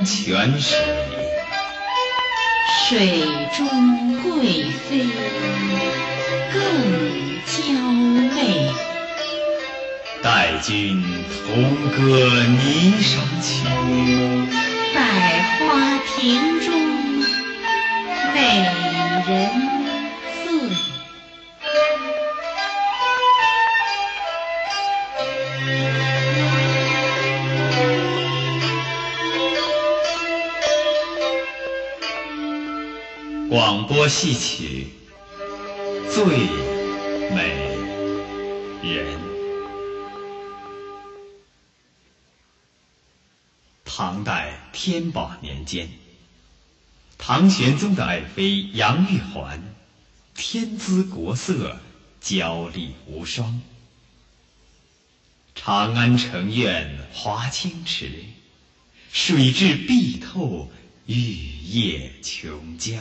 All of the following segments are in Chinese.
温泉水。 水中贵妃更娇媚， 待君同歌霓裳曲， 百花亭中美人醉。 广播戏曲《醉美人》。唐代天宝年间，唐玄宗的爱妃杨玉环，天姿国色，娇丽无双。长安城苑华清池，水至碧透，玉液琼浆。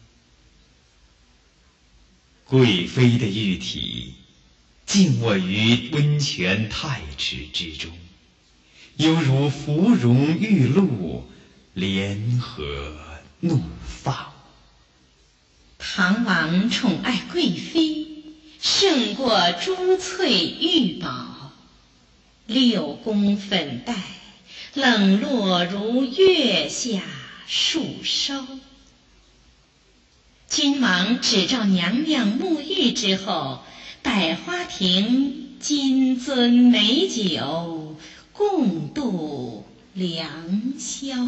贵妃的玉体静卧于温泉太池之中，犹如芙蓉玉露，联合怒放。 唐王宠爱贵妃，胜过珠翠玉宝，六宫粉黛，冷落如月下树梢。君王只召娘娘沐浴之后，百花亭金樽美酒，共度良宵。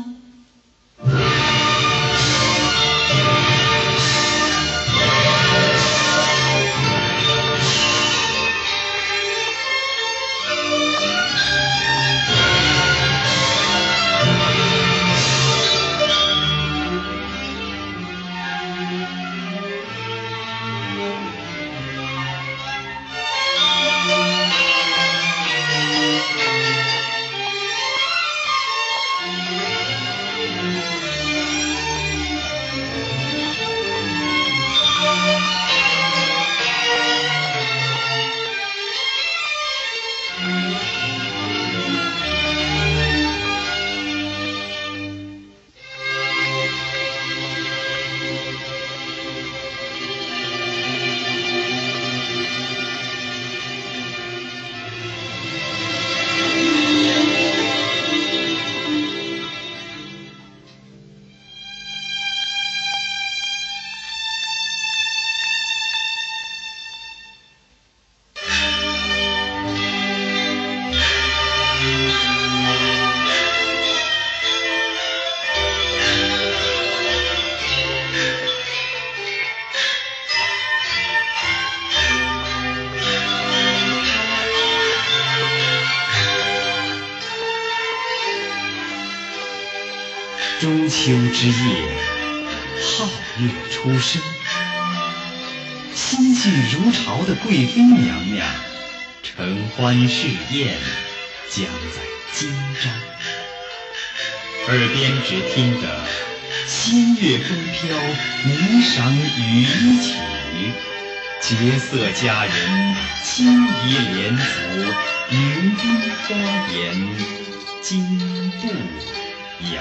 中秋之夜，皓月初升，心绪如潮的贵妃娘娘承欢侍宴将在今朝。耳边只听得仙乐风飘，霓裳羽衣曲，绝色佳人轻移莲足，云晕花颜金步摇。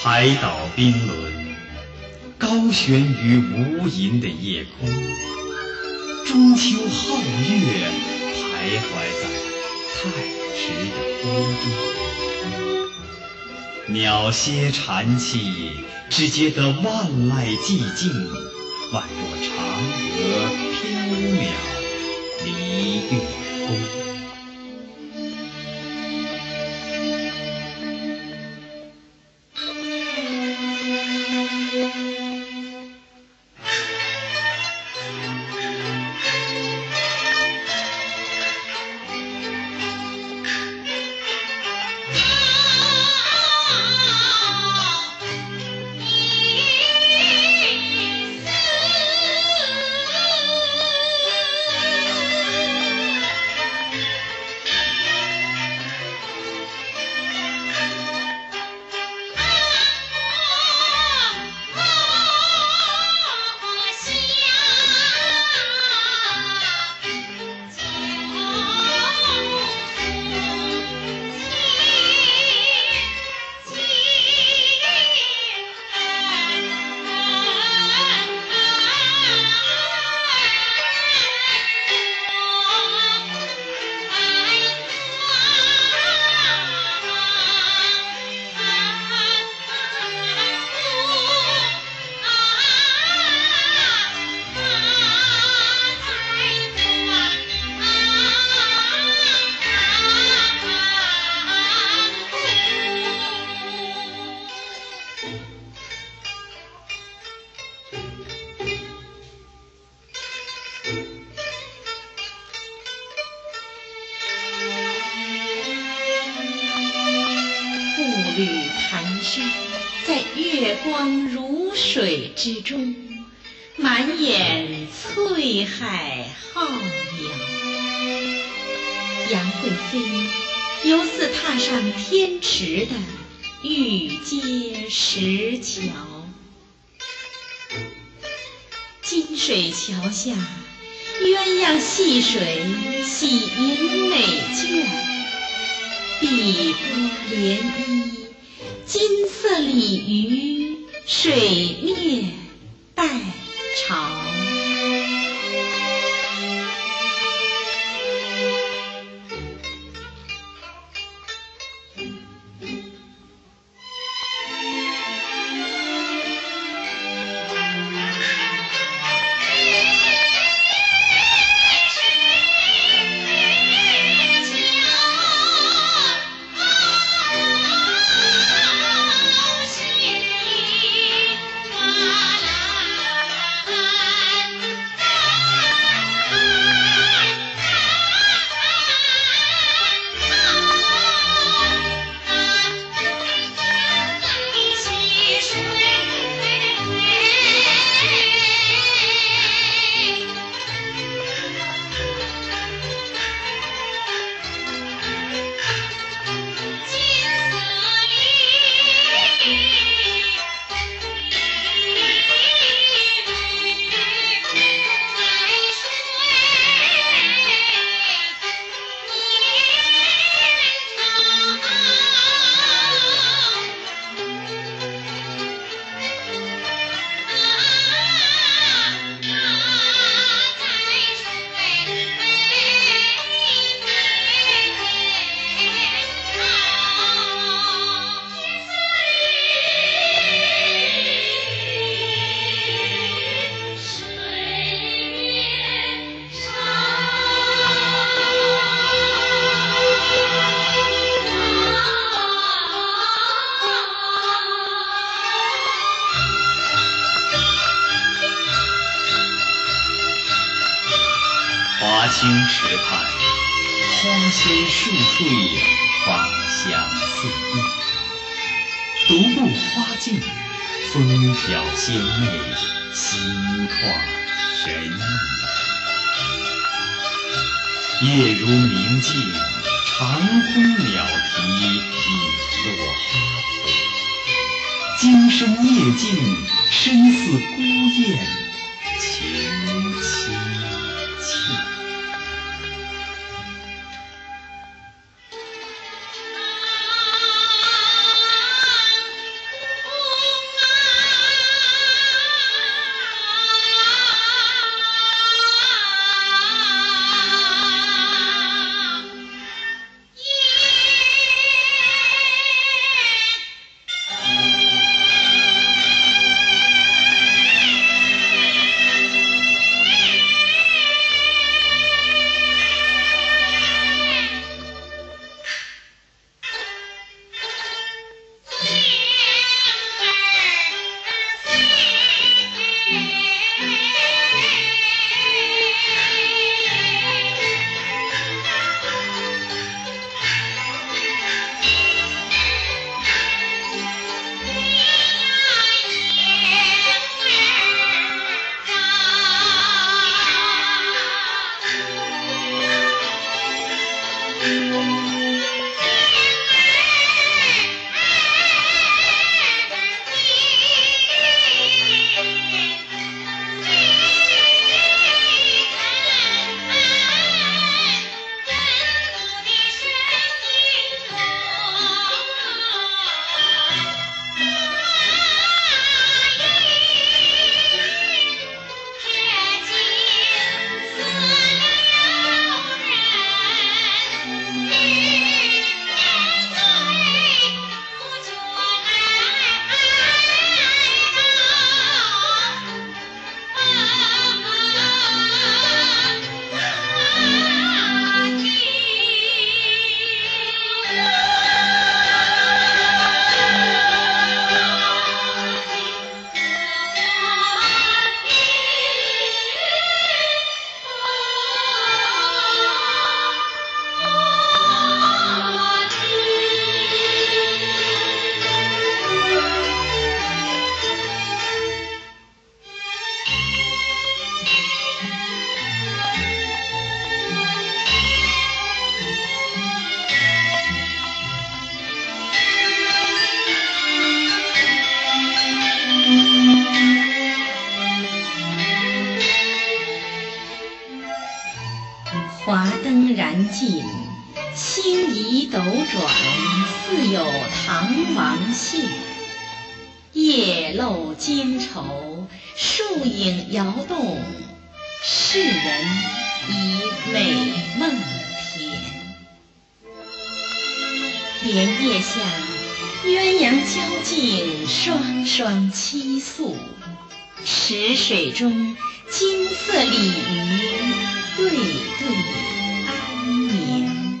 海岛冰轮，高悬于无垠的夜空。中秋皓月徘徊在太迟的宫中。鸟歇蝉泣，只觉得万籁寂静，宛若嫦娥缥缈离月宫。 步履蹒跚，在月光如水之中，满眼翠海浩渺。杨贵妃犹似踏上天池的玉阶石桥，金水桥下鸳鸯戏水，洗银美眷，碧波涟漪，金色鲤鱼，水面带潮。 华清池畔，花鲜树翠，芳香四溢。独步花径，风飘仙媚，心旷神怡。月如明镜，长空鸟啼，影落花圃。惊声夜静，身似孤雁，情凄切。 尽，星移斗转，似有唐王谢。夜漏惊愁，树影摇动，世人已美梦甜。莲叶下，鸳鸯交颈，双双栖宿。池水中，金色鲤鱼对对安眠。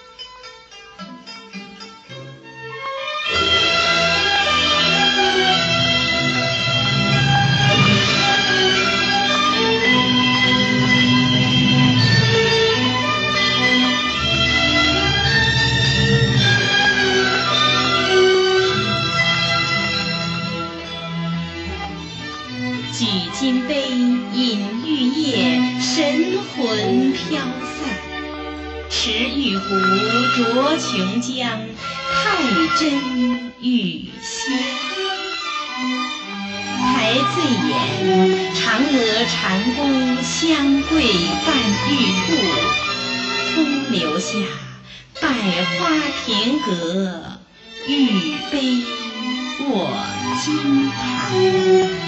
举金杯饮玉液，神魂飘散。持玉壶酌琼浆，太真玉香。抬醉眼，嫦娥蟾宫，香桂伴玉兔。空留下百花亭阁，玉杯卧金盘。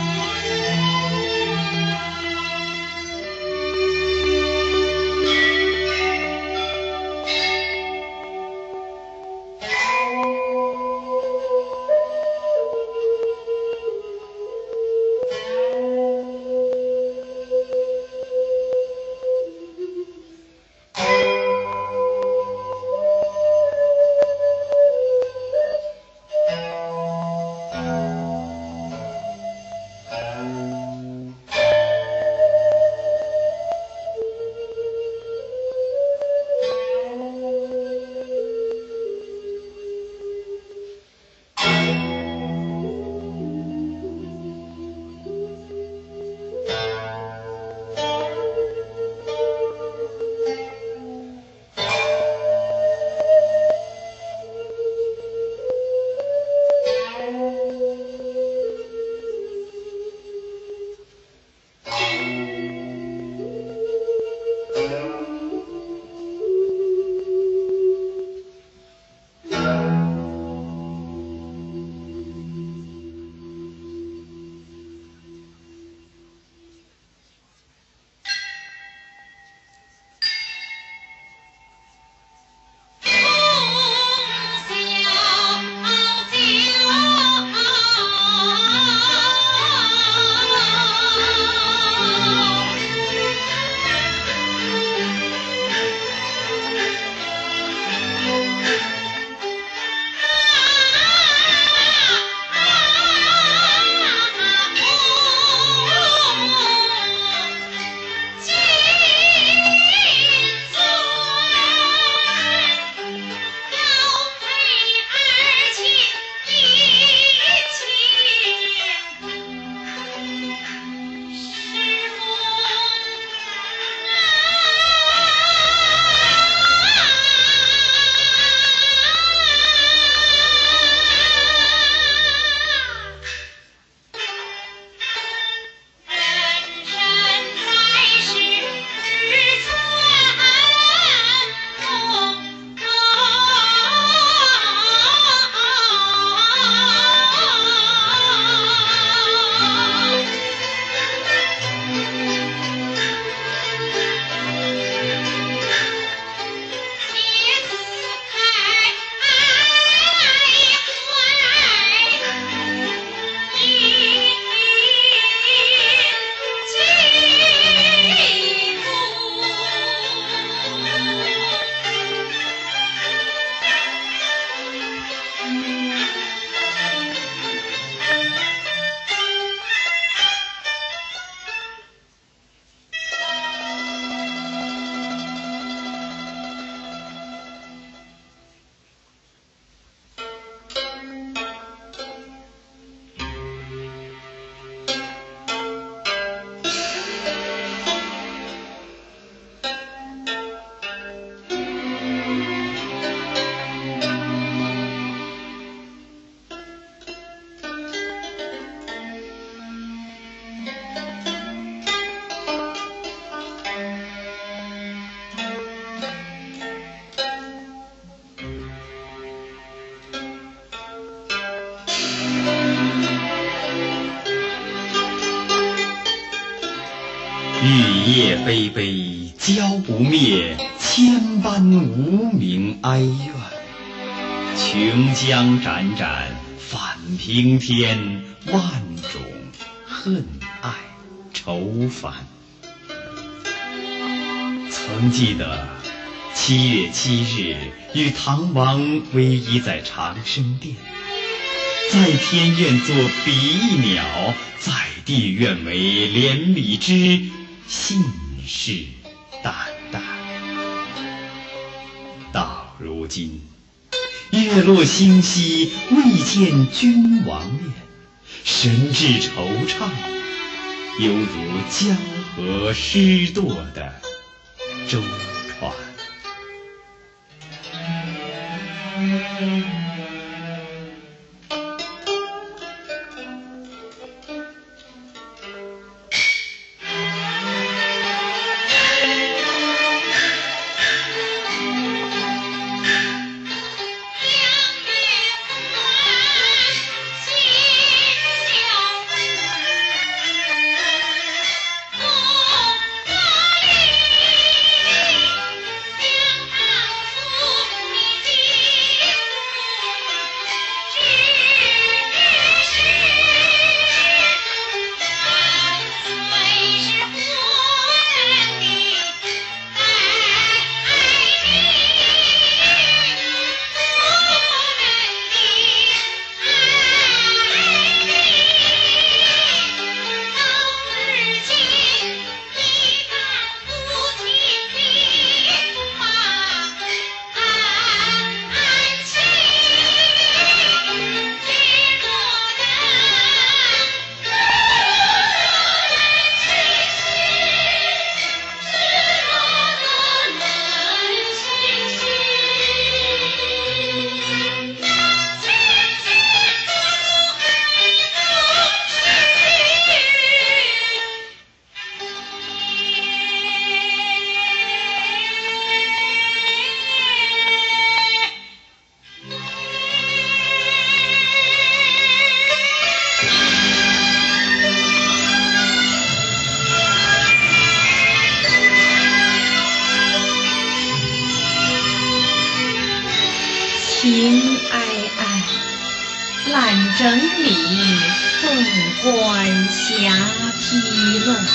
叶霏霏，浇不灭千般无名哀怨。琼浆盏盏，泛平天，万种恨爱愁烦。曾记得7月7日与唐王偎依在长生殿，在天愿作比翼鸟，在地愿为连理枝，信誓旦旦。到如今月落星稀，未见君王面，神志惆怅，犹如江河失舵的舟船。 情哀哀，懒整理，凤冠霞披乱。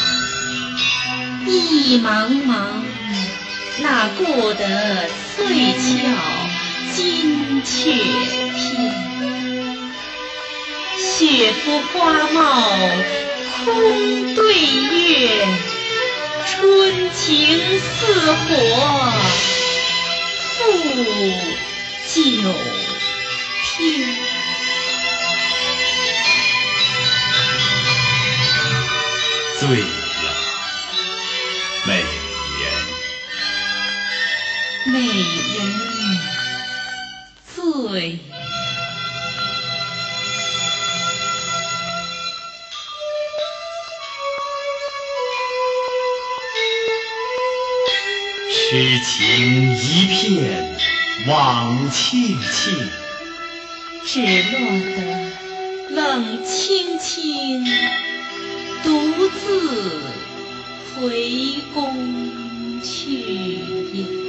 意茫茫，那顾得翠翘金雀翩。雪肤花貌空对月，春情似火复9天。 醉了，美人， 美人醉。 痴情一片望切切， 只落得冷清清，独自回宫去也。